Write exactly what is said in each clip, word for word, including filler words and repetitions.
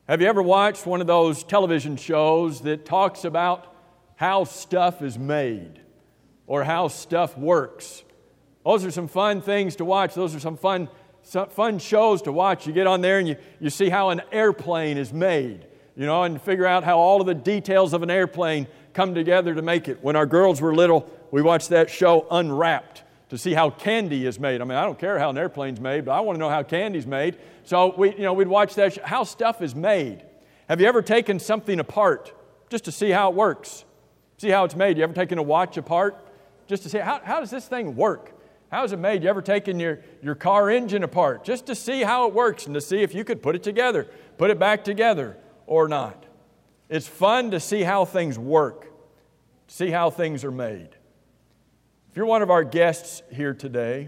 Have you ever watched one of those television shows that talks about how stuff is made or how stuff works? Those are some fun things to watch. Those are some fun, some fun shows to watch. You get on there and you, you see how an airplane is made, you know, and figure out how all of the details of an airplane come together to make it. When our girls were little, we watched that show Unwrapped to see how candy is made. I mean, I don't care how an airplane's made, but I want to know how candy's made. So we, you know, we'd watch that show, how stuff is made. Have you ever taken something apart just to see how it works? See how it's made? You ever taken a watch apart just to see how, how does this thing work? How is it made? You ever taken your, your car engine apart just to see how it works and to see if you could put it together, put it back together or not? It's fun to see how things work, see how things are made. If you're one of our guests here today,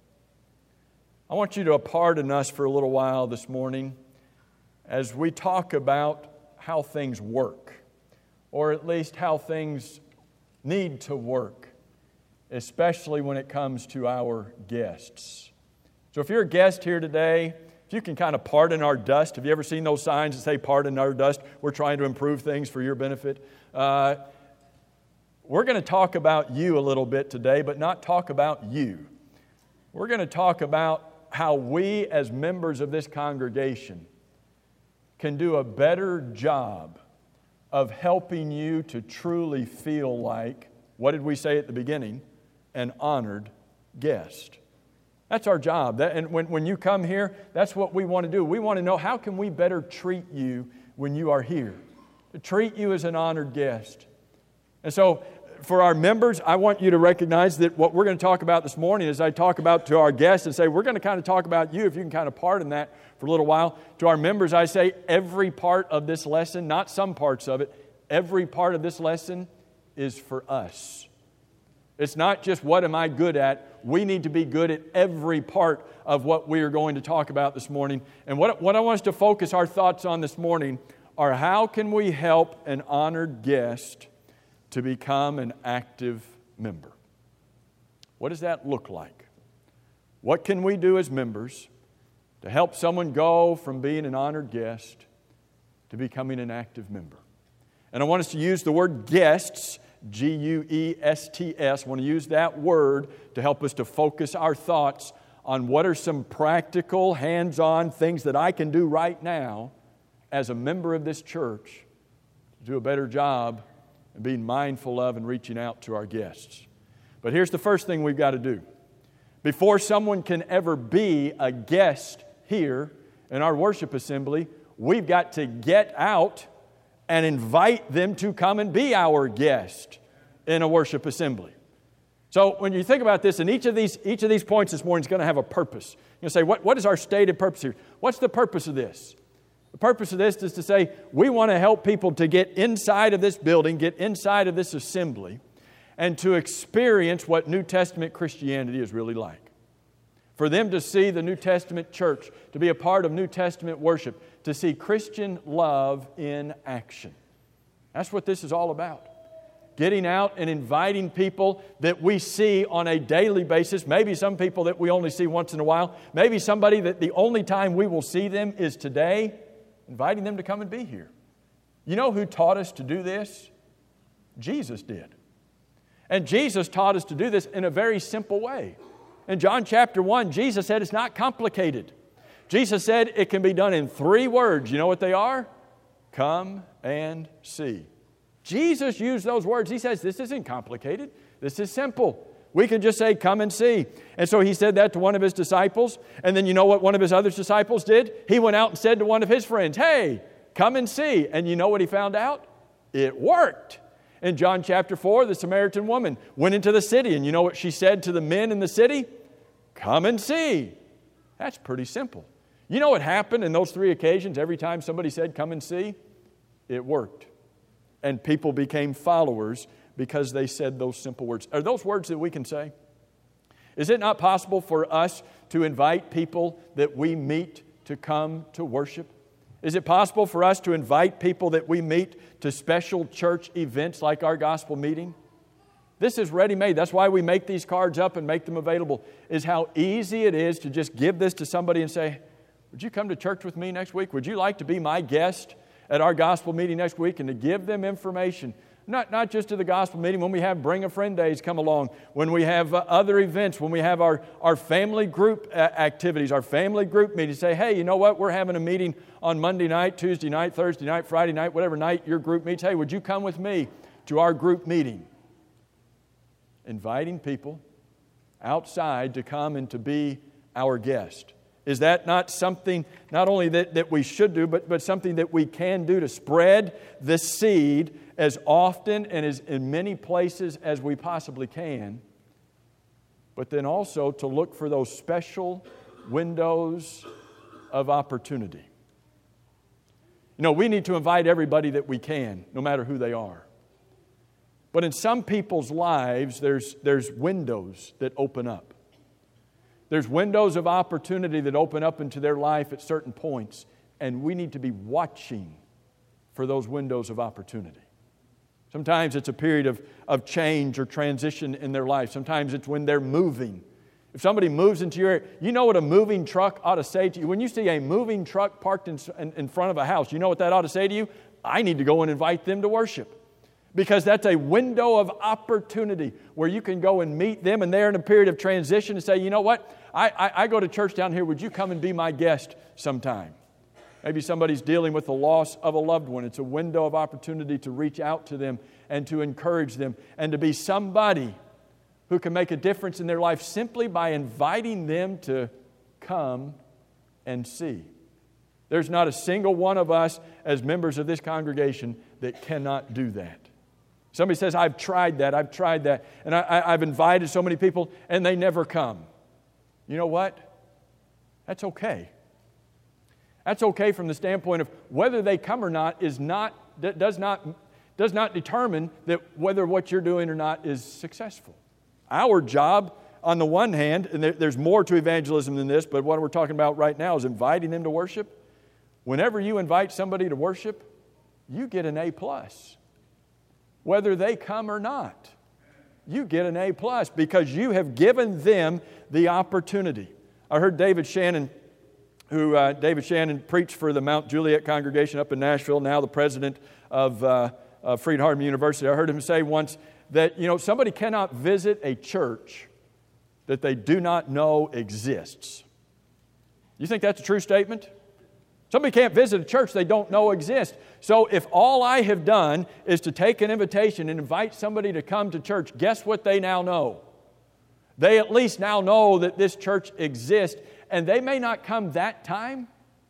I want you to pardon us for a little while this morning as we talk about how things work, or at least how things need to work, especially when it comes to our guests. So if you're a guest here today, if you can kind of pardon our dust. Have you ever seen those signs that say pardon our dust? We're trying to improve things for your benefit. Uh, we're going to talk about you a little bit today, but not talk about you. We're going to talk about how we as members of this congregation can do a better job of helping you to truly feel like, what did we say at the beginning? An honored guest. That's our job. That, and when, when you come here, that's what we want to do. We want to know, how can we better treat you when you are here? To treat you as an honored guest. And so, for our members, I want you to recognize that what we're going to talk about this morning, as I talk about to our guests and say, we're going to kind of talk about you, if you can kind of pardon that for a little while. To our members, I say every part of this lesson, not some parts of it, every part of this lesson is for us. It's not just what am I good at. We need to be good at every part of what we are going to talk about this morning. And what, what I want us to focus our thoughts on this morning are, how can we help an honored guest to become an active member? What does that look like? What can we do as members to help someone go from being an honored guest to becoming an active member? And I want us to use the word guests, G U E S T S. I want to use that word to help us to focus our thoughts on what are some practical, hands-on things that I can do right now as a member of this church to do a better job and being mindful of and reaching out to our guests. But here's the first thing we've got to do. Before someone can ever be a guest here in our worship assembly, we've got to get out and invite them to come and be our guest in a worship assembly. So when you think about this, and each of these each of these points this morning is going to have a purpose. You're going to say, what, what is our stated purpose here? What's the purpose of this? The purpose of this is to say, we want to help people to get inside of this building, get inside of this assembly, and to experience what New Testament Christianity is really like. For them to see the New Testament church, to be a part of New Testament worship, to see Christian love in action. That's what this is all about. Getting out and inviting people that we see on a daily basis, maybe some people that we only see once in a while, maybe somebody that the only time we will see them is today, inviting them to come and be here. You know who taught us to do this? Jesus did. And Jesus taught us to do this in a very simple way. In John chapter one, Jesus said it's not complicated. Jesus said it can be done in three words. You know what they are? Come and see. Jesus used those words. He says this isn't complicated. This is simple. We can just say, come and see. And so He said that to one of His disciples. And then you know what one of His other disciples did? He went out and said to one of his friends, hey, come and see. And you know what he found out? It worked. In John chapter four, the Samaritan woman went into the city. And you know what she said to the men in the city? Come and see. That's pretty simple. You know what happened in those three occasions? Every time somebody said, come and see, it worked. And people became followers because they said those simple words. Are those words that we can say? Is it not possible for us to invite people that we meet to come to worship? Is it possible for us to invite people that we meet to special church events like our gospel meeting? This is ready-made. That's why we make these cards up and make them available, is how easy it is to just give this to somebody and say, Would you come to church with me next week? Would you like to be my guest at our gospel meeting next week and to give them information? Not, not just to the gospel meeting, when we have Bring a Friend Days come along, when we have uh, other events, when we have our, our family group uh, activities, our family group meetings. Say, hey, you know what? We're having a meeting on Monday night, Tuesday night, Thursday night, Friday night, whatever night your group meets. Hey, would you come with me to our group meeting? Inviting people outside to come and to be our guest. Is that not something, not only that, that we should do, but, but something that we can do to spread the seed as often and as in many places as we possibly can, but then also to look for those special windows of opportunity. You know, we need to invite everybody that we can, no matter who they are. But in some people's lives, there's, there's windows that open up. There's windows of opportunity that open up into their life at certain points, and we need to be watching for those windows of opportunity. Sometimes it's a period of, of change or transition in their life. Sometimes it's when they're moving. If somebody moves into your area, you know what a moving truck ought to say to you? When you see a moving truck parked in, in, in front of a house, you know what that ought to say to you? I need to go and invite them to worship. Because that's a window of opportunity where you can go and meet them, and they're in a period of transition and say, you know what, I, I, I go to church down here. Would you come and be my guest sometime? Maybe somebody's dealing with the loss of a loved one. It's a window of opportunity to reach out to them and to encourage them and to be somebody who can make a difference in their life simply by inviting them to come and see. There's not a single one of us as members of this congregation that cannot do that. Somebody says, I've tried that, I've tried that, and I, I, I've invited so many people, and they never come. You know what? That's okay. That's okay from the standpoint of whether they come or not is not, does not, does not determine that whether what you're doing or not is successful. Our job, on the one hand, and there, there's more to evangelism than this, but what we're talking about right now is inviting them to worship. Whenever you invite somebody to worship, you get an A plus. Whether they come or not, you get an A plus because you have given them the opportunity. I heard David Shannon, who uh, David Shannon preached for the Mount Juliet congregation up in Nashville, now the president of uh, uh, Freed-Hardeman University. I heard him say once that, you know, somebody cannot visit a church that they do not know exists. You think that's a true statement? Somebody can't visit a church they don't know exists. So if all I have done is to take an invitation and invite somebody to come to church, guess what they now know? They at least now know that this church exists, and they may not come that time,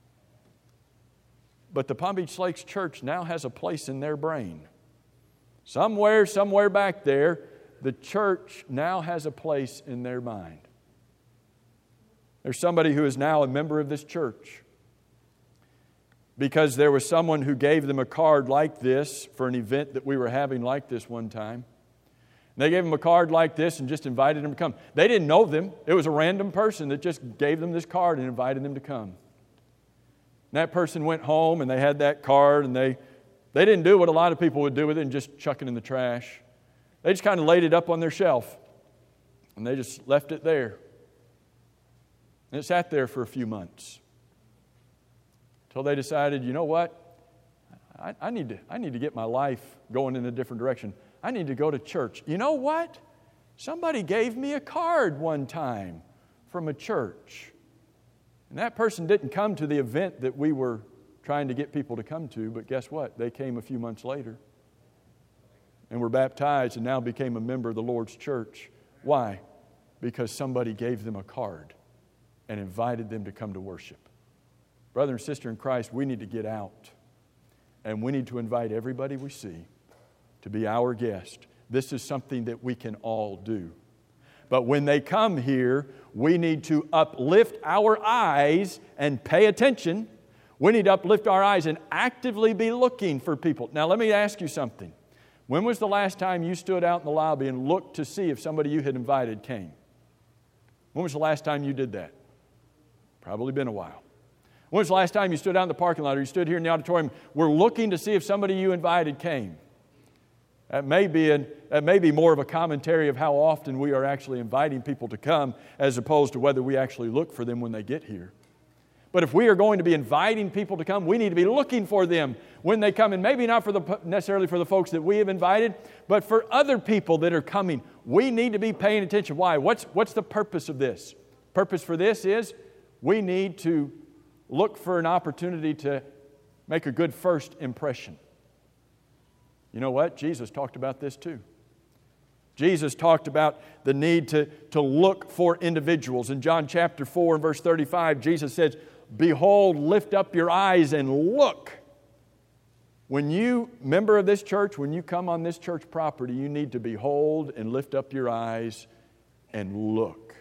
but the Palm Beach Lakes Church now has a place in their brain. Somewhere, somewhere back there, the church now has a place in their mind. There's somebody who is now a member of this church because there was someone who gave them a card like this for an event that we were having like this one time. And they gave them a card like this and just invited them to come. They didn't know them. It was a random person that just gave them this card and invited them to come. And that person went home and they had that card and they, they didn't do what a lot of people would do with it and just chuck it in the trash. They just kind of laid it up on their shelf and they just left it there. And it sat there for a few months. Until they decided, you know what? I, I, need to, I need to get my life going in a different direction. I need to go to church. You know what? Somebody gave me a card one time from a church. And that person didn't come to the event that we were trying to get people to come to, but guess what? They came a few months later and were baptized and now became a member of the Lord's church. Why? Because somebody gave them a card and invited them to come to worship. Brother and sister in Christ, we need to get out and we need to invite everybody we see to be our guest. This is something that we can all do. But when they come here, we need to uplift our eyes and pay attention. We need to uplift our eyes and actively be looking for people. Now, let me ask you something. When was the last time you stood out in the lobby and looked to see if somebody you had invited came? When was the last time you did that? Probably been a while. When was the last time you stood out in the parking lot or you stood here in the auditorium, were looking to see if somebody you invited came? That may be an, that may be more of a commentary of how often we are actually inviting people to come as opposed to whether we actually look for them when they get here. But if we are going to be inviting people to come, we need to be looking for them when they come. And maybe not for the, necessarily for the folks that we have invited, but for other people that are coming. We need to be paying attention. Why? What's, what's the purpose of this? Purpose for this is we need to look for an opportunity to make a good first impression. You know what? Jesus talked about this too. Jesus talked about the need to, to look for individuals. In John chapter four and verse thirty-five, Jesus says, "Behold, lift up your eyes and look." When you, member of this church, when you come on this church property, you need to behold and lift up your eyes and look.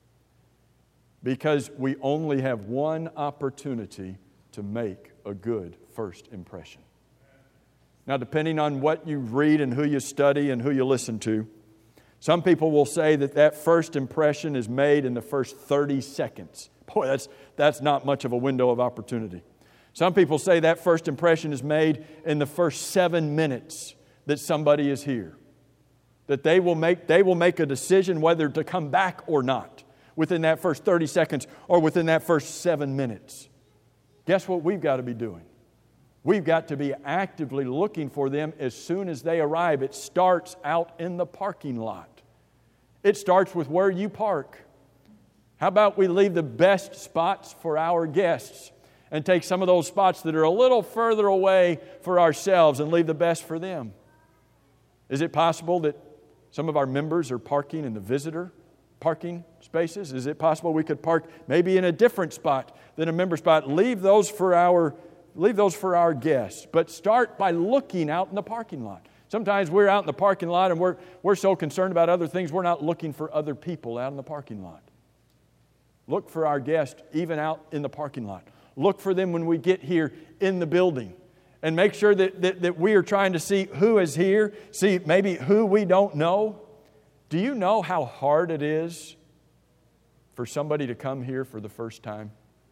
Because we only have one opportunity to make a good first impression. Now, depending on what you read and who you study and who you listen to, some people will say that that first impression is made in the first thirty seconds. Boy, that's, that's not much of a window of opportunity. Some people say that first impression is made in the first seven minutes that somebody is here. That they will make, they will make a decision whether to come back or not within that first thirty seconds or within that first seven minutes. Guess what we've got to be doing? We've got to be actively looking for them as soon as they arrive. It starts out in the parking lot. It starts with where you park. How about we leave the best spots for our guests and take some of those spots that are a little further away for ourselves and leave the best for them? Is it possible that some of our members are parking in the visitor parking spaces? Is it possible we could park maybe in a different spot than a member spot? Leave those for our Leave those for our guests, but start by looking out in the parking lot. Sometimes we're out in the parking lot and we're, we're so concerned about other things, we're not looking for other people out in the parking lot. Look for our guests even out in the parking lot. Look for them when we get here in the building. And make sure that, that, that we are trying to see who is here, see maybe who we don't know. Do you know how hard it is for somebody to come here for the first time?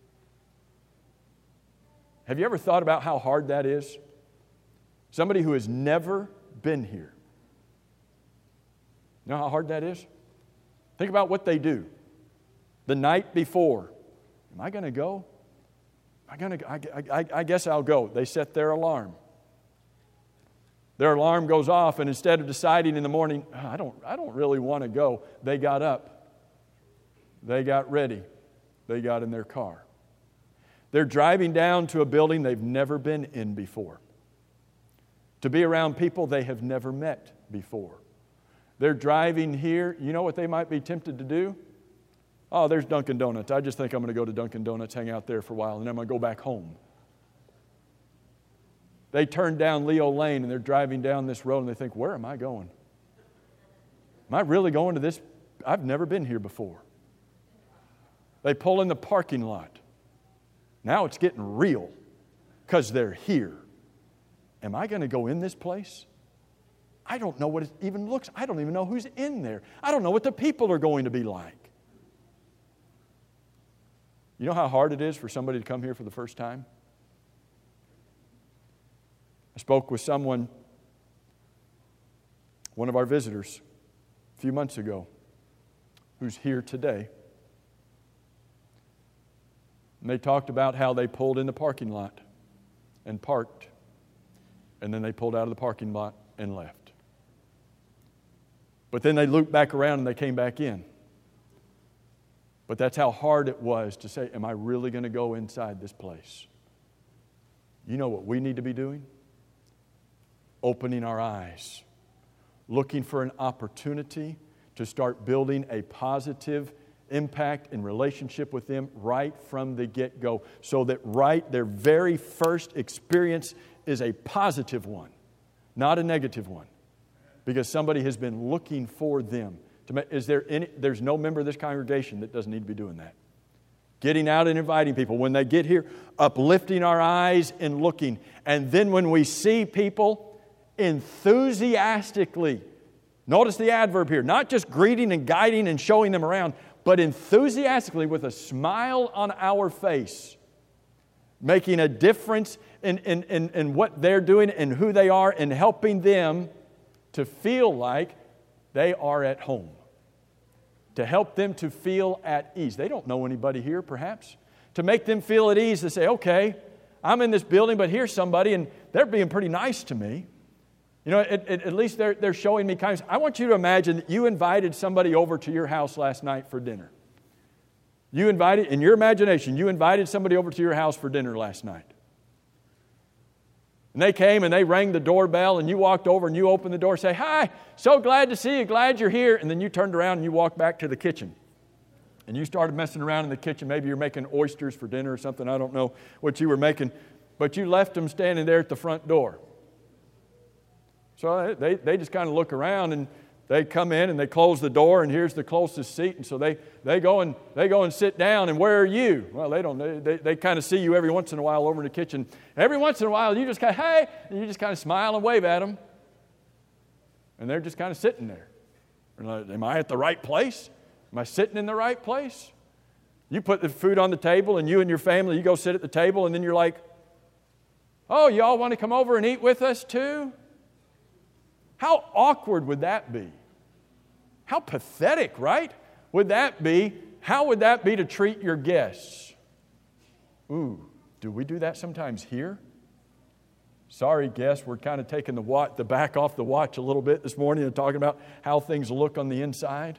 Have you ever thought about how hard that is? Somebody who has never been here. You know how hard that is? Think about what they do. The night before, am I going to go? Am I going to? I, I, I guess I'll go. They set their alarm. Their alarm goes off, and instead of deciding in the morning, oh, I don't, I don't really want to go, they got up. They got ready. They got in their car. They're driving down to a building they've never been in before, to be around people they have never met before. They're driving here. You know what they might be tempted to do? Oh, there's Dunkin' Donuts. I just think I'm going to go to Dunkin' Donuts, hang out there for a while, and then I'm going to go back home. They turn down Leo Lane, and they're driving down this road, and they think, where am I going? Am I really going to this? I've never been here before. They pull in the parking lot. Now it's getting real because they're here. Am I going to go in this place? I don't know what it even looks like. I don't even know who's in there. I don't know what the people are going to be like. You know how hard it is for somebody to come here for the first time? I spoke with someone, one of our visitors, a few months ago, who's here today. And they talked about how they pulled in the parking lot and parked, and then they pulled out of the parking lot and left. But then they looped back around and they came back in. But that's how hard it was to say, am I really going to go inside this place? You know what we need to be doing? Opening our eyes, looking for an opportunity to start building a positive impact and relationship with them right from the get-go, so that right their very first experience is a positive one, not a negative one, because somebody has been looking for them. To make, is there any? There's no member of this congregation that doesn't need to be doing that. Getting out and inviting people when they get here, uplifting our eyes and looking, and then when we see people, enthusiastically. Notice the adverb here, not just greeting and guiding and showing them around, but enthusiastically with a smile on our face, making a difference in, in, in, in what they're doing and who they are, and helping them to feel like they are at home. To help them to feel at ease. They don't know anybody here, perhaps. to make them feel at ease to say, okay, I'm in this building, but here's somebody, and they're being pretty nice to me. You know, at, at, at least they're, they're showing me kindness. I want you to imagine that you invited somebody over to your house last night for dinner. You invited, in your imagination, you invited somebody over to your house for dinner last night. And they came and they rang the doorbell, and you walked over and you opened the door and say, hi, so glad to see you, glad you're here. And then you turned around and you walked back to the kitchen. And you started messing around in the kitchen. Maybe you're making oysters for dinner or something. I don't know what you were making. But you left them standing there at the front door. So they, they just kind of look around, and they come in and they close the door, and here's the closest seat. And so they, they, go, and, they go and sit down. And where are you? Well, they don't. They, they, they kind of see you every once in a while over in the kitchen. Every once in a while, you just kind of, hey, and you just kind of smile and wave at them. And they're just kind of sitting there. Like, am I at the right place? Am I sitting in the right place? You put the food on the table, and you and your family, you go sit at the table, and then you're like, oh, y'all want to come over and eat with us too? How awkward would that be? How pathetic, right? Would that be? How would that be to treat your guests? Ooh, do we do that sometimes here? Sorry, guests, we're kind of taking the, watch, the back off the watch a little bit this morning and talking about how things look on the inside.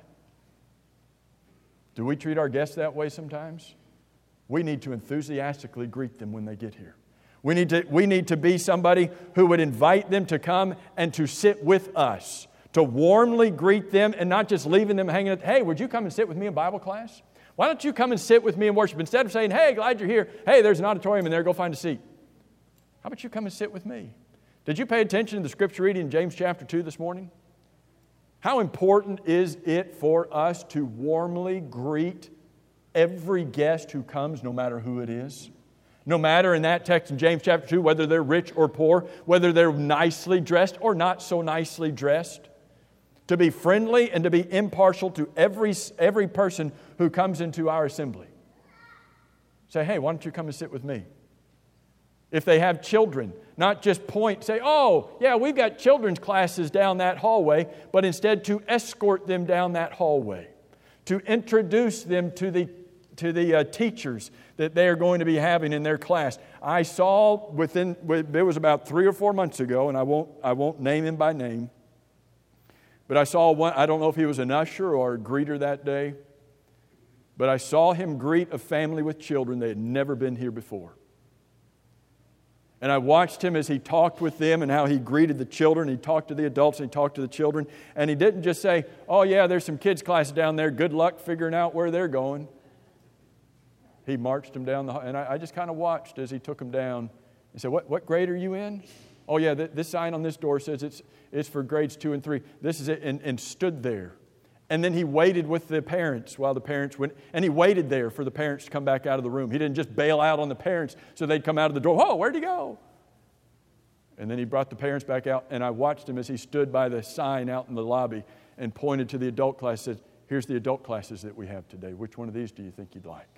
Do we treat our guests that way sometimes? We need to enthusiastically greet them when they get here. We need to, we need to be somebody who would invite them to come and to sit with us, to warmly greet them and not just leaving them hanging. Hey, would you come and sit with me in Bible class? Why don't you come and sit with me in worship? Instead of saying, hey, glad you're here. Hey, there's an auditorium in there. Go find a seat. How about you come and sit with me? Did you pay attention to the scripture reading in James chapter two this morning? How important is it for us to warmly greet every guest who comes, no matter who it is? No matter in that text in James chapter two, whether they're rich or poor, whether they're nicely dressed or not so nicely dressed. To be friendly and to be impartial to every, every person who comes into our assembly. Say, hey, why don't you come and sit with me? If they have children, not just point, say, oh, yeah, we've got children's classes down that hallway, but instead to escort them down that hallway, to introduce them to the, to the uh, teachers that they are going to be having in their class. I saw within, it was about three or four months ago, and I won't, I won't name him by name, but I saw one, I don't know if he was an usher or a greeter that day, but I saw him greet a family with children that had never been here before. And I watched him as he talked with them and how he greeted the children. He talked to the adults and he talked to the children. And he didn't just say, oh yeah, there's some kids' classes down there. Good luck figuring out where they're going. He marched them down the hall. And I, I just kind of watched as he took them down. He said, what, what grade are you in? Oh yeah, th- this sign on this door says it's, it's for grades two and three. This is it. And, and stood there. And then he waited with the parents while the parents went. And he waited there for the parents to come back out of the room. He didn't just bail out on the parents so they'd come out of the door. Oh, where'd he go? And then he brought the parents back out. And I watched him as he stood by the sign out in the lobby and pointed to the adult class and said, here's the adult classes that we have today. Which one of these do you think you'd like?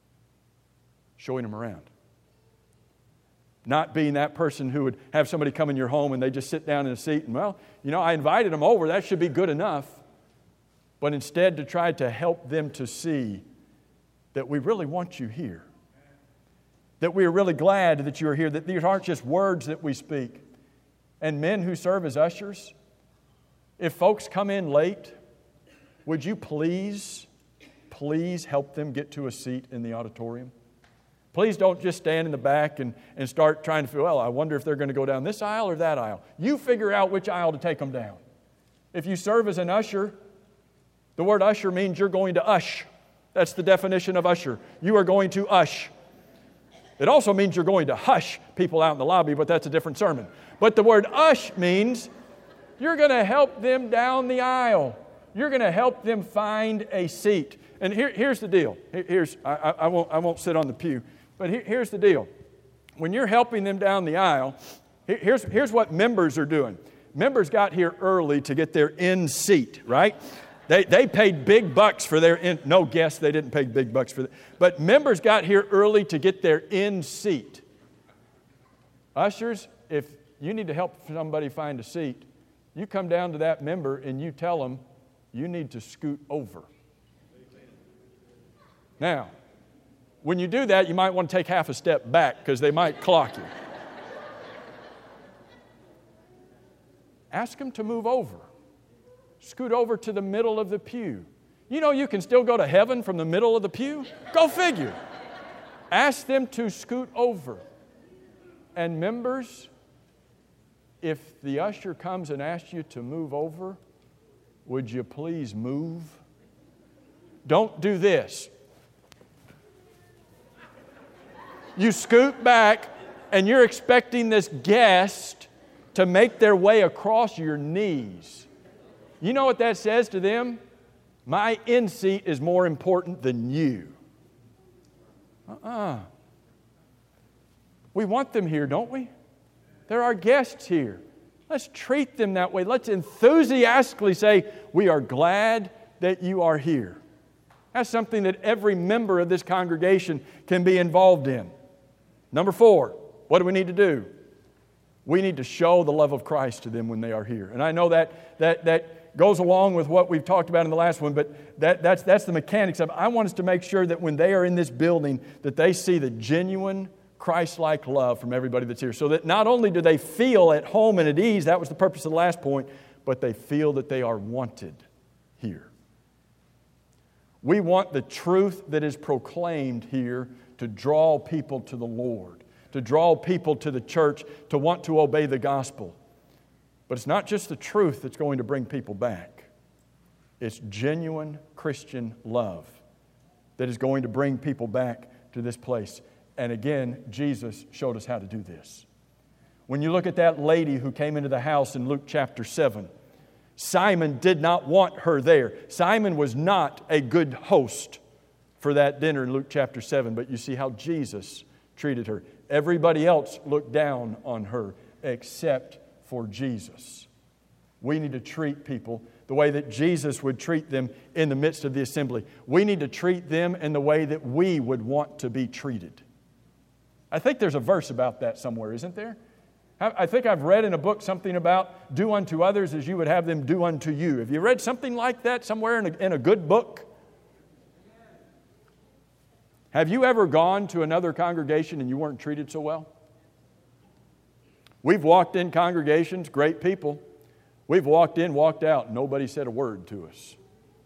Showing them around. Not being that person who would have somebody come in your home and they just sit down in a seat and, well, you know, I invited them over. That should be good enough. But instead to try to help them to see that we really want you here. That we are really glad that you are here. That these aren't just words that we speak. And men who serve as ushers, if folks come in late, would you please, please help them get to a seat in the auditorium? Please don't just stand in the back and, and start trying to feel, well, I wonder if they're going to go down this aisle or that aisle. You figure out which aisle to take them down. If you serve as an usher, the word usher means you're going to ush. That's the definition of usher. You are going to ush. It also means you're going to hush people out in the lobby, but that's a different sermon. But the word ush means you're going to help them down the aisle. You're going to help them find a seat. And here, here's the deal. Here's I, I, won't, I won't sit on the pew, but here, here's the deal. When you're helping them down the aisle, here's, here's what members are doing. Members got here early to get their in seat, right? They they paid big bucks for their in. No, guess they didn't pay big bucks for that. But members got here early to get their in seat. Ushers, if you need to help somebody find a seat, you come down to that member and you tell them you need to scoot over. Now, when you do that, you might want to take half a step back because they might clock you. Ask them to move over. Scoot over to the middle of the pew. You know you can still go to heaven from the middle of the pew? Go figure. Ask them to scoot over. And members, if the usher comes and asks you to move over, would you please move? Don't do this. You scoot back and you're expecting this guest to make their way across your knees. You know what that says to them? My end seat is more important than you. Uh-uh. We want them here, don't we? They're our guests here. Let's treat them that way. Let's enthusiastically say, we are glad that you are here. That's something that every member of this congregation can be involved in. Number four, what do we need to do? We need to show the love of Christ to them when they are here. And I know that that that goes along with what we've talked about in the last one, but that, that's, that's the mechanics of it. I want us to make sure that when they are in this building, that they see the genuine Christ-like love from everybody that's here. So that not only do they feel at home and at ease, that was the purpose of the last point, but they feel that they are wanted here. We want the truth that is proclaimed here to draw people to the Lord, to draw people to the church, to want to obey the gospel. But it's not just the truth that's going to bring people back. It's genuine Christian love that is going to bring people back to this place. And again, Jesus showed us how to do this. When you look at that lady who came into the house in Luke chapter seven, Simon did not want her there. Simon was not a good host for that dinner in Luke chapter seven, but you see how Jesus treated her. Everybody else looked down on her except for Jesus. We need to treat people the way that Jesus would treat them in the midst of the assembly. We need to treat them in the way that we would want to be treated. I think there's a verse about that somewhere, isn't there? I think I've read in a book something about do unto others as you would have them do unto you. Have you read something like that somewhere in a, in a good book? Have you ever gone to another congregation and you weren't treated so well? We've walked in congregations, great people. We've walked in, walked out, nobody said a word to us.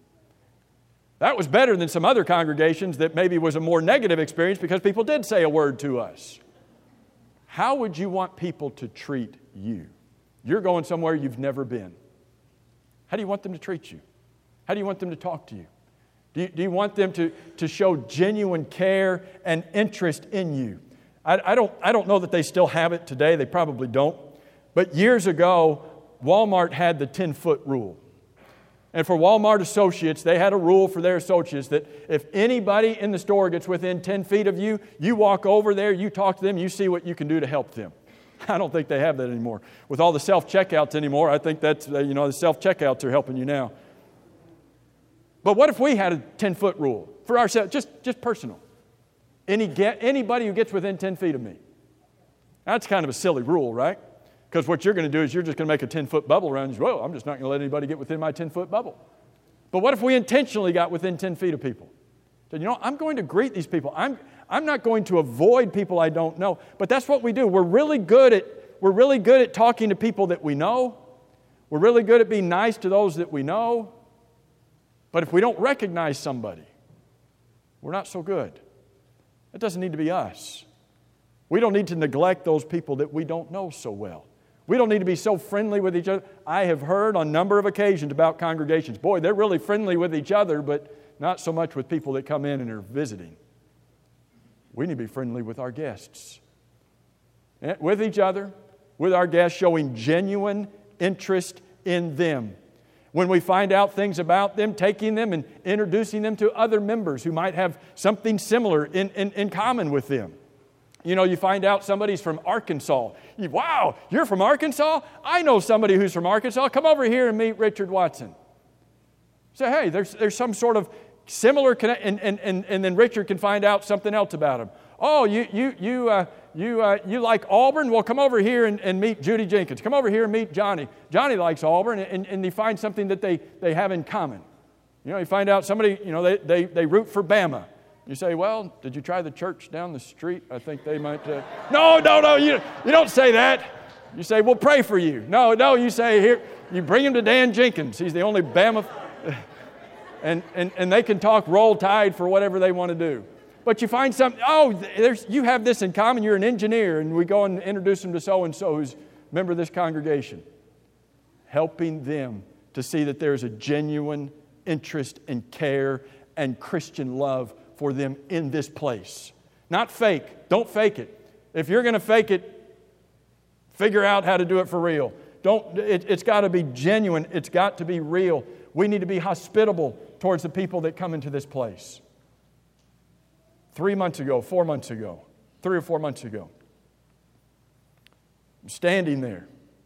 That was better than some other congregations that maybe was a more negative experience because people did say a word to us. How would you want people to treat you? You're going somewhere you've never been. How do you want them to treat you? How do you want them to talk to you? Do you, do you want them to, to show genuine care and interest in you? I, I don't, I don't know that they still have it today. They probably don't. But years ago, Walmart had the ten-foot rule. And for Walmart associates, they had a rule for their associates that if anybody in the store gets within ten feet of you, you walk over there, you talk to them, you see what you can do to help them. I don't think they have that anymore. With all the self-checkouts anymore, I think that's, you know, the self-checkouts are helping you now. But what if we had a ten-foot rule for ourselves, just, just personal? Any get, anybody who gets within ten feet of me. That's kind of a silly rule, right? Because what you're going to do is you're just going to make a ten-foot bubble around you. Well, I'm just not going to let anybody get within my ten-foot bubble. But what if we intentionally got within ten feet of people? Said, you know, I'm going to greet these people. I'm, I'm not going to avoid people I don't know. But that's what we do. We're really good at, we're really good at talking to people that we know. We're really good at being nice to those that we know. But if we don't recognize somebody, we're not so good. That doesn't need to be us. We don't need to neglect those people that we don't know so well. We don't need to be so friendly with each other. I have heard on a number of occasions about congregations. Boy, they're really friendly with each other, but not so much with people that come in and are visiting. We need to be friendly with our guests. With each other, with our guests, showing genuine interest in them. When we find out things about them, taking them and introducing them to other members who might have something similar in, in, in common with them. You know, you find out somebody's from Arkansas. You, wow, you're from Arkansas? I know somebody who's from Arkansas. Come over here and meet Richard Watson. Say, hey, there's there's some sort of similar connect, and, and, and, and then Richard can find out something else about him. Oh, you you you uh, you uh, you like Auburn? Well, come over here and, and meet Judy Jenkins. Come over here and meet Johnny. Johnny likes Auburn, and, and you find something that they, they have in common. You know, you find out somebody, you know, they, they, they root for Bama. You say, well, did you try the church down the street? I think they might. Uh... No, no, no, you, you don't say that. You say, we'll pray for you. No, no, you say, here, you bring him to Dan Jenkins. He's the only Bama. and, and, and they can talk Roll Tide for whatever they want to do. But you find something, oh, there's, you have this in common. You're an engineer. And we go and introduce them to so-and-so who's a member of this congregation. Helping them to see that there is a genuine interest and care and Christian love for them in this place. Not fake. Don't fake it. If you're going to fake it, figure out how to do it for real. Don't. It, it's got to be genuine. It's got to be real. We need to be hospitable towards the people that come into this place. Three months ago, four months ago, three or four months ago, I'm standing there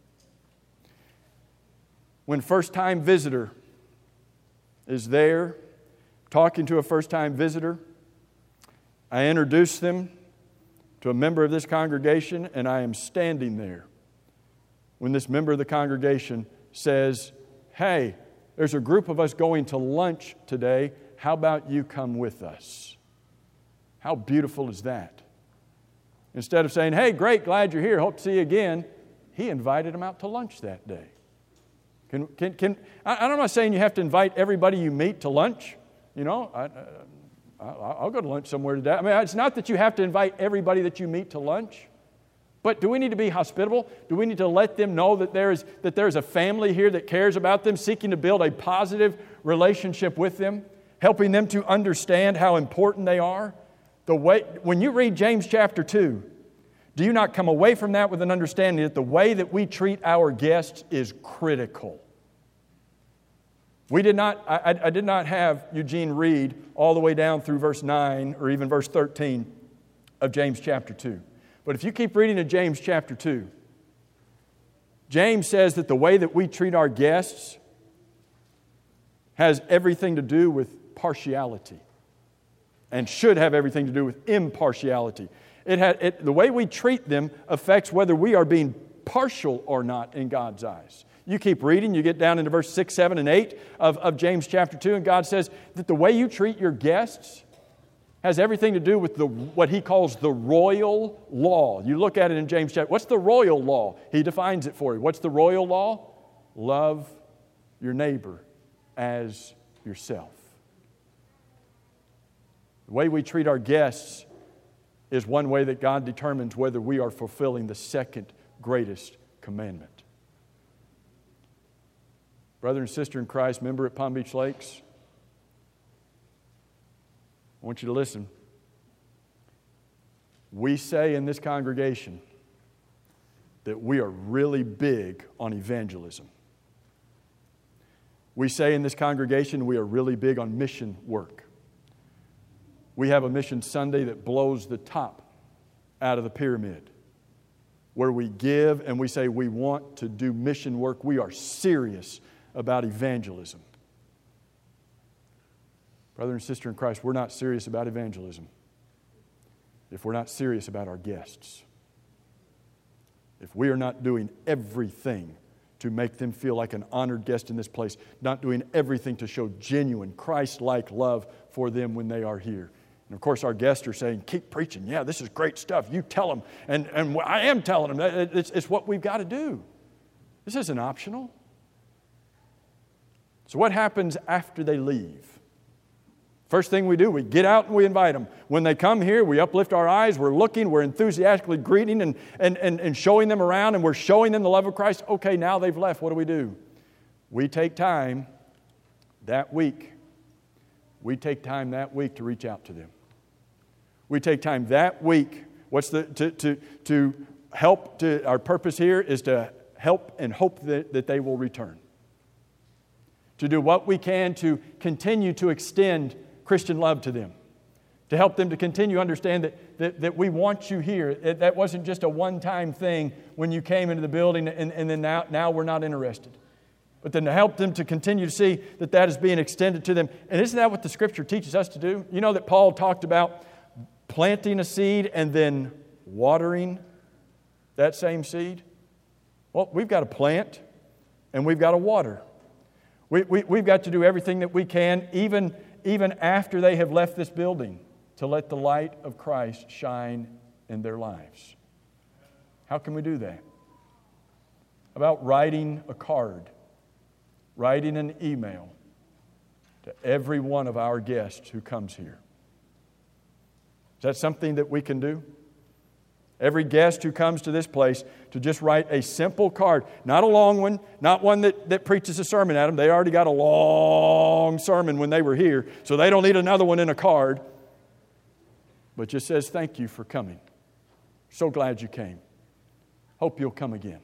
when first-time visitor is there, talking to a first-time visitor. I introduce them to a member of this congregation, and I am standing there when this member of the congregation says, hey, there's a group of us going to lunch today. How about you come with us? How beautiful is that? Instead of saying, hey, great, glad you're here, hope to see you again, he invited them out to lunch that day. Can, can, can, I, I'm not saying you have to invite everybody you meet to lunch. You know, I, I, I'll go to lunch somewhere today. I mean, it's not that you have to invite everybody that you meet to lunch. But do we need to be hospitable? Do we need to let them know that there is, that there is a family here that cares about them, seeking to build a positive relationship with them, helping them to understand how important they are? The way, when you read James chapter two, do you not come away from that with an understanding that the way that we treat our guests is critical? We did not, I, I did not have Eugene read all the way down through verse nine or even verse thirteen of James chapter two. But if you keep reading in James chapter two, James says that the way that we treat our guests has everything to do with partiality and should have everything to do with impartiality. It had, it, the way we treat them affects whether we are being partial or not in God's eyes. You keep reading, you get down into verse six, seven, and eight of, of James chapter two, and God says that the way you treat your guests has everything to do with the what he calls the royal law. You look at it in James chapter. What's the royal law? He defines it for you. What's the royal law? Love your neighbor as yourself. The way we treat our guests is one way that God determines whether we are fulfilling the second greatest commandment. Brother and sister in Christ, member at Palm Beach Lakes, I want you to listen. We say in this congregation that we are really big on evangelism. We say in this congregation we are really big on mission work. We have a mission Sunday that blows the top out of the pyramid, where we give and we say we want to do mission work. We are serious about evangelism. Brother and sister in Christ, we're not serious about evangelism if we're not serious about our guests. If we are not doing everything to make them feel like an honored guest in this place, not doing everything to show genuine Christ-like love for them when they are here. And of course, our guests are saying, keep preaching. Yeah, this is great stuff. You tell them. And, and I am telling them. It's, it's what we've got to do. This isn't optional. So what happens after they leave? First thing we do, we get out and we invite them. When they come here, we uplift our eyes, we're looking, we're enthusiastically greeting and, and, and, and showing them around, and we're showing them the love of Christ. Okay, now they've left. What do we do? We take time that week. We take time that week to reach out to them. We take time that week. What's the to to to help? To our purpose here is to help and hope that, that they will return. To do what we can to continue to extend Christian love to them. To help them to continue to understand that, that, that we want you here. It, that wasn't just a one-time thing when you came into the building and, and then now, now we're not interested. But then to help them to continue to see that that is being extended to them. And isn't that what the Scripture teaches us to do? You know that Paul talked about planting a seed and then watering that same seed? Well, we've got to plant and we've got to water. We, we, we've got to do everything that we can, even, even after they have left this building, to let the light of Christ shine in their lives. How can we do that? About writing a card, writing an email to every one of our guests who comes here. Is that something that we can do? Every guest who comes to this place, to just write a simple card, not a long one, not one that, that preaches a sermon at them. They already got a long sermon when they were here, so they don't need another one in a card. But just says, thank you for coming. So glad you came. Hope you'll come again.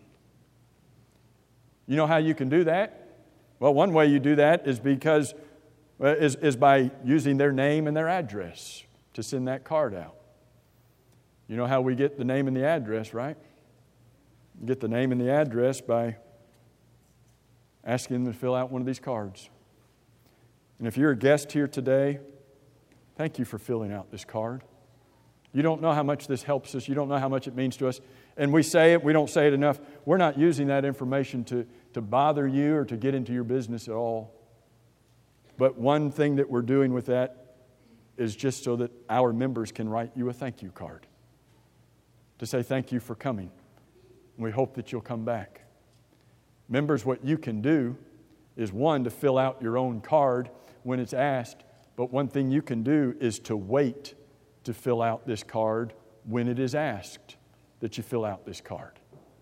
You know how you can do that? Well, one way you do that is because uh, is, is by using their name and their address to send that card out. You know how we get the name and the address, right? You get the name and the address by asking them to fill out one of these cards. And if you're a guest here today, thank you for filling out this card. You don't know how much this helps us. You don't know how much it means to us. And we say it, we don't say it enough. We're not using that information to, to bother you or to get into your business at all. But one thing that we're doing with that is just so that our members can write you a thank you card. To say thank you for coming. And we hope that you'll come back. Members, what you can do is, one, to fill out your own card when it's asked. But one thing you can do is to wait to fill out this card when it is asked that you fill out this card.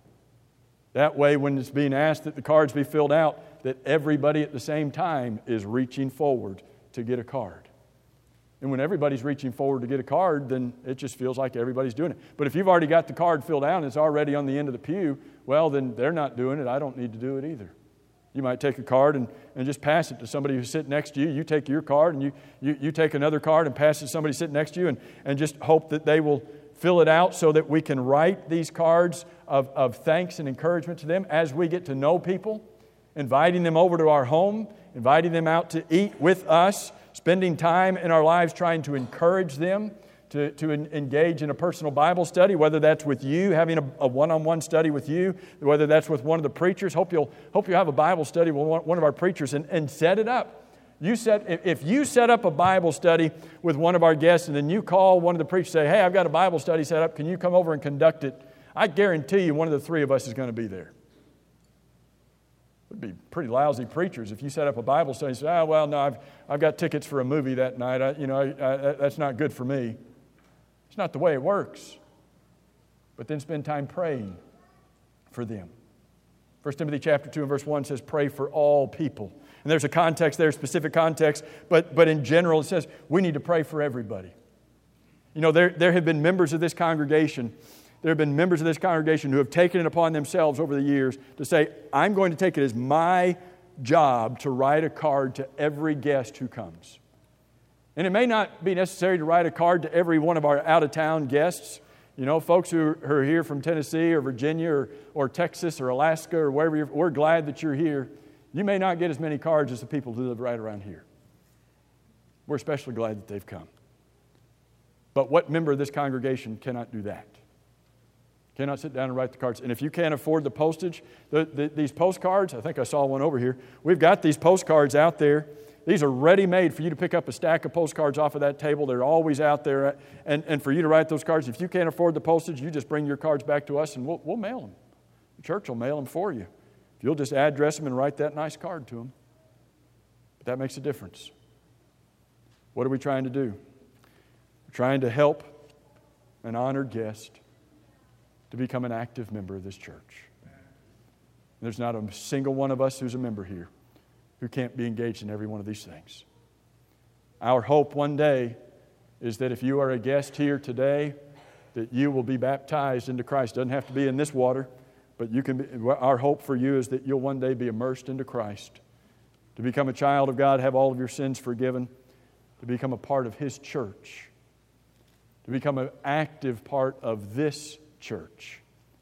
That way, when it's being asked that the cards be filled out, that everybody at the same time is reaching forward to get a card. And when everybody's reaching forward to get a card, then it just feels like everybody's doing it. But if you've already got the card filled out and it's already on the end of the pew, well, then they're not doing it. I don't need to do it either. You might take a card and, and just pass it to somebody who's sitting next to you. You take your card and you, you, you take another card and pass it to somebody sitting next to you and, and just hope that they will fill it out so that we can write these cards of, of thanks and encouragement to them as we get to know people, inviting them over to our home, inviting them out to eat with us, spending time in our lives trying to encourage them to, to engage in a personal Bible study, whether that's with you, having a, a one-on-one study with you, whether that's with one of the preachers. Hope you'll, hope you'll have a Bible study with one, one of our preachers and, and set it up. You set, if you set up a Bible study with one of our guests and then you call one of the preachers and say, hey, I've got a Bible study set up, can you come over and conduct it? I guarantee you one of the three of us is going to be there. Would be pretty lousy preachers if you set up a Bible study and say, oh, well, no, I've, I've got tickets for a movie that night. I, you know, I, I, that's not good for me. It's not the way it works. But then spend time praying for them. First Timothy chapter two and verse one says, pray for all people. And there's a context there, specific context, but, but in general it says we need to pray for everybody. You know, there, there have been members of this congregation There have been members of this congregation who have taken it upon themselves over the years to say, I'm going to take it as my job to write a card to every guest who comes. And it may not be necessary to write a card to every one of our out-of-town guests. You know, folks who are here from Tennessee or Virginia or, or Texas or Alaska or wherever you're, we're glad that you're here. You may not get as many cards as the people who live right around here. We're especially glad that they've come. But what member of this congregation cannot do that? Cannot sit down and write the cards. And if you can't afford the postage, the, the, these postcards, I think I saw one over here. We've got these postcards out there. These are ready-made for you to pick up a stack of postcards off of that table. They're always out there. And, and for you to write those cards, if you can't afford the postage, you just bring your cards back to us and we'll, we'll mail them. The church will mail them for you. If you'll just address them and write that nice card to them. But that makes a difference. What are we trying to do? We're trying to help an honored guest to become an active member of this church. There's not a single one of us who's a member here who can't be engaged in every one of these things. Our hope one day is that if you are a guest here today, that you will be baptized into Christ. Doesn't have to be in this water, but you can be, our hope for you is that you'll one day be immersed into Christ, to become a child of God, have all of your sins forgiven, to become a part of His church, to become an active part of this church.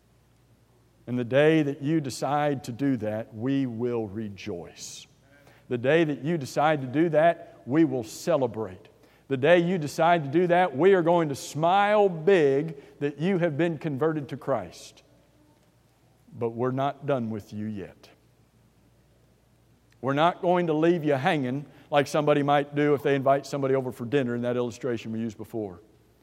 And the day that you decide to do that, we will rejoice. The day that you decide to do that, we will celebrate. The day you decide to do that, we are going to smile big that you have been converted to Christ. But we're not done with you yet. We're not going to leave you hanging like somebody might do if they invite somebody over for dinner in that illustration we used before.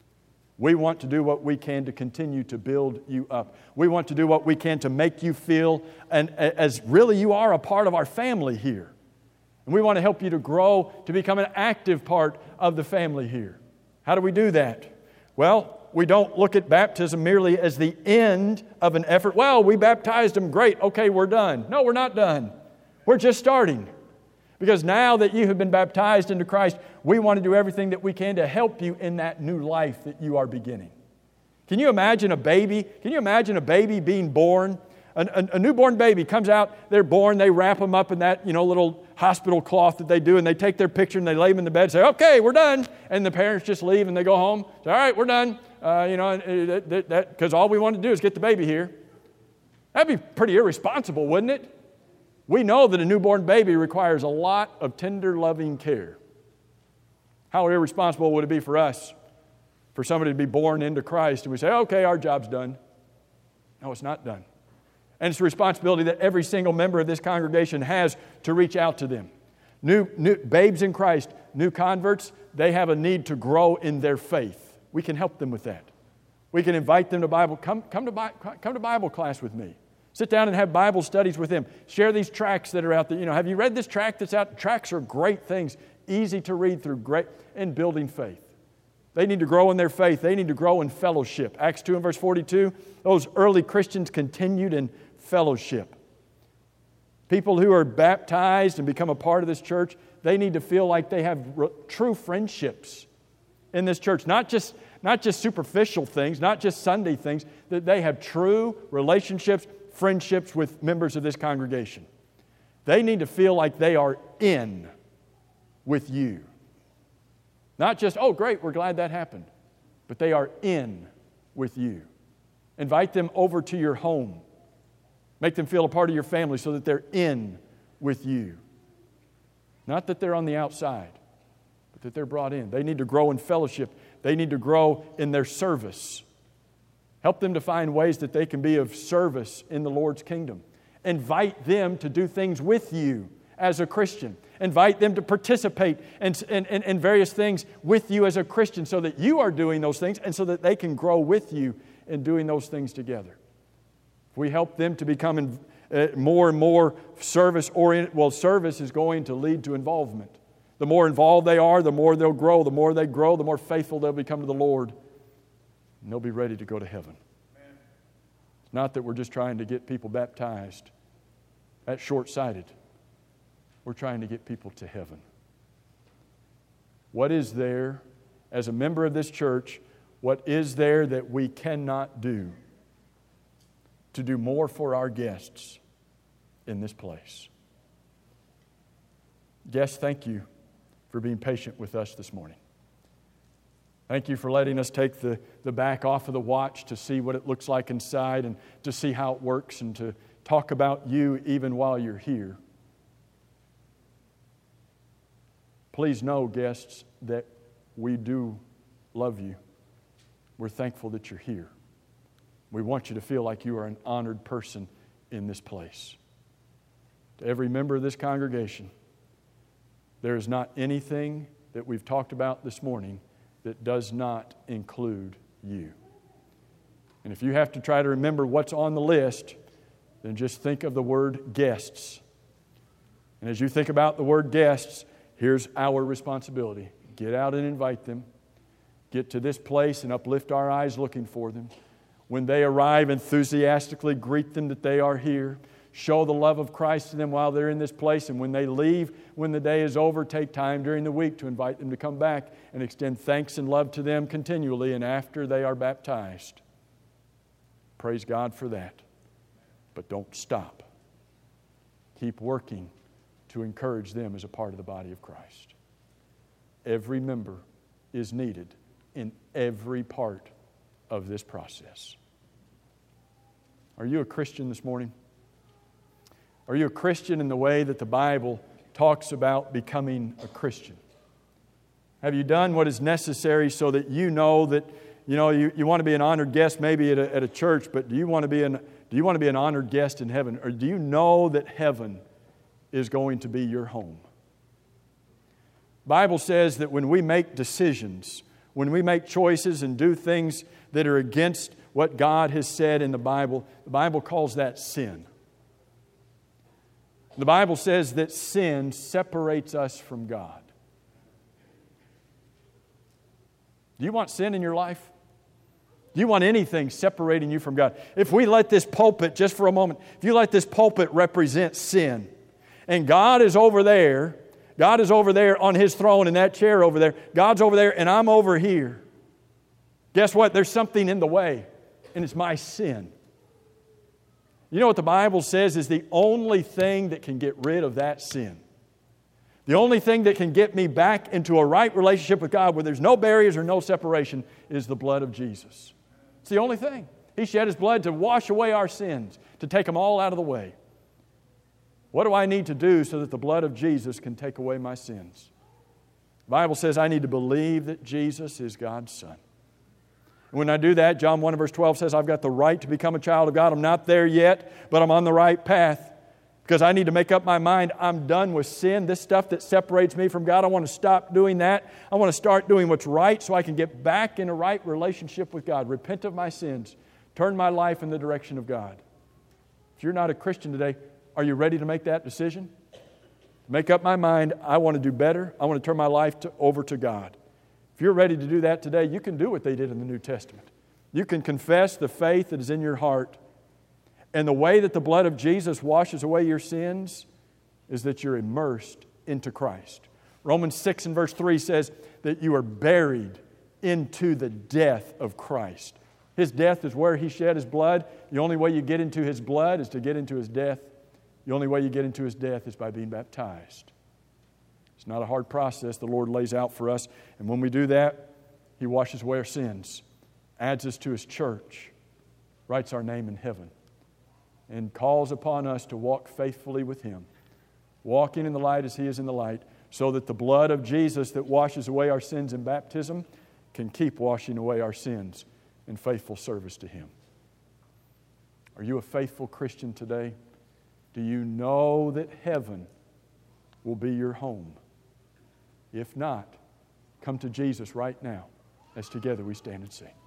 We want to do what we can to continue to build you up. We want to do what we can to make you feel and as really you are a part of our family here. And we want to help you to grow to become an active part of the family here. How do we do that? Well, we don't look at baptism merely as the end of an effort. Well, we baptized them, great, okay, we're done. No, we're not done. We're just starting. Because now that you have been baptized into Christ, we want to do everything that we can to help you in that new life that you are beginning. Can you imagine a baby? Can you imagine a baby being born? A, a, a newborn baby comes out, they're born, they wrap them up in that, you know, little hospital cloth that they do, and they take their picture and they lay them in the bed and say, okay, we're done. And the parents just leave and they go home. Say, all right, we're done. Uh, you know, because all we want to do is get the baby here. That'd be pretty irresponsible, wouldn't it? We know that a newborn baby requires a lot of tender, loving care. How irresponsible would it be for us, for somebody to be born into Christ and we say, okay, our job's done. No, it's not done. And it's a responsibility that every single member of this congregation has to reach out to them. New, new babes in Christ, new converts, they have a need to grow in their faith. We can help them with that. We can invite them to Bible, come, come, to, come to Bible class with me. Sit down and have Bible studies with them. Share these tracts that are out there. You know, have you read this tract that's out? Tracts are great things, easy to read through, great in building faith. They need to grow in their faith. They need to grow in fellowship. Acts two and verse forty-two, those early Christians continued in fellowship. People who are baptized and become a part of this church, they need to feel like they have r- true friendships in this church. Not just, not just superficial things, not just Sunday things, that they have true relationships, friendships with members of this congregation. They need to feel like they are in with you. Not just, oh great, we're glad that happened, but they are in with you. Invite them over to your home. Make them feel a part of your family so that they're in with you. Not that they're on the outside, but that they're brought in. They need to grow in fellowship. They need to grow in their service. Help them to find ways that they can be of service in the Lord's kingdom. Invite them to do things with you as a Christian. Invite them to participate in, in, in various things with you as a Christian so that you are doing those things and so that they can grow with you in doing those things together. If we help them to become in, uh, more and more service-oriented, well, service is going to lead to involvement. The more involved they are, the more they'll grow. The more they grow, the more faithful they'll become to the Lord. And they'll be ready to go to heaven. Amen. It's not that we're just trying to get people baptized. That's short-sighted. We're trying to get people to heaven. What is there, as a member of this church, what is there that we cannot do to do more for our guests in this place? Guests, thank you for being patient with us this morning. Thank you for letting us take the, the back off of the watch to see what it looks like inside and to see how it works and to talk about you even while you're here. Please know, guests, that we do love you. We're thankful that you're here. We want you to feel like you are an honored person in this place. To every member of this congregation, there is not anything that we've talked about this morning that does not include you. And if you have to try to remember what's on the list, then just think of the word guests. And as you think about the word guests, here's our responsibility. Get out and invite them. Get to this place and uplift our eyes looking for them. When they arrive, enthusiastically greet them that they are here. Show the love of Christ to them while they're in this place. And when they leave, when the day is over, take time during the week to invite them to come back and extend thanks and love to them continually and after they are baptized. Praise God for that. But don't stop. Keep working to encourage them as a part of the body of Christ. Every member is needed in every part of this process. Are you a Christian this morning? Are you a Christian in the way that the Bible talks about becoming a Christian? Have you done what is necessary so that you know that, you know, you, you want to be an honored guest maybe at a, at a church, but do you want to be an do you want to be an honored guest in heaven? Or do you know that heaven is going to be your home. The Bible says that when we make decisions, when we make choices and do things that are against what God has said in the Bible, the Bible calls that sin. The Bible says that sin separates us from God. Do you want sin in your life? Do you want anything separating you from God? If we let this pulpit, just for a moment, if you let this pulpit represent sin, and God is over there, God is over there on His throne in that chair over there, God's over there and I'm over here, guess what? There's something in the way, and it's my sin. You know what the Bible says is the only thing that can get rid of that sin. The only thing that can get me back into a right relationship with God where there's no barriers or no separation is the blood of Jesus. It's the only thing. He shed His blood to wash away our sins, to take them all out of the way. What do I need to do so that the blood of Jesus can take away my sins? The Bible says I need to believe that Jesus is God's Son. And when I do that, John one verse twelve says I've got the right to become a child of God. I'm not there yet, but I'm on the right path. Because I need to make up my mind, I'm done with sin. This stuff that separates me from God, I want to stop doing that. I want to start doing what's right so I can get back in a right relationship with God. Repent of my sins. Turn my life in the direction of God. If you're not a Christian today, are you ready to make that decision? Make up my mind, I want to do better. I want to turn my life to, over to God. If you're ready to do that today, you can do what they did in the New Testament. You can confess the faith that is in your heart. And the way that the blood of Jesus washes away your sins is that you're immersed into Christ. Romans six and verse three says that you are buried into the death of Christ. His death is where He shed His blood. The only way you get into His blood is to get into His death. The only way you get into His death is by being baptized. It's not a hard process the Lord lays out for us. And when we do that, He washes away our sins, adds us to His church, writes our name in heaven, and calls upon us to walk faithfully with Him, walking in the light as He is in the light, so that the blood of Jesus that washes away our sins in baptism can keep washing away our sins in faithful service to Him. Are you a faithful Christian today? Do you know that heaven will be your home? If not, come to Jesus right now as together we stand and sing.